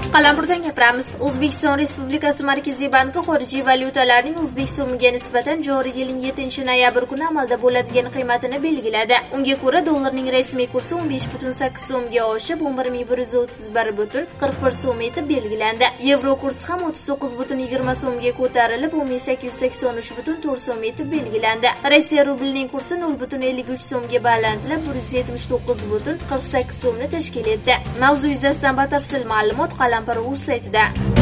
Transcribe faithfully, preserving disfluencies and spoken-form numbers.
Qalampirdan gapiramiz. O'zbekiston Respublikasi Markaziy banki xorijiy valyutalarning o'zbek so'miga nisbatan joriy yilning yettinchi noyabr kuni amalda bo'ladigan qiymatini belgiladi. Unga ko'ra dollarning rasmiy kursi o'n besh butun sakkiz so'mga oshib, o'n bir ming bir yuz o'ttiz bir butun qirq bir so'm etib belgilandi. Yevro kursi ham o'ttiz to'qqiz butun yigirma so'mga ko'tarilib, o'n ming sakkiz yuz sakson uch butun to'rt so'm etib belgilandi. Rossiya rublining kursi nol butun ellik uch so'mga balandlab, bir yuz yetmish to'qqiz butun qirq sakkiz so'mni tashkil etdi. Mavzu yuzasidan batafsil ma'lumot Qalampir.uz saytida.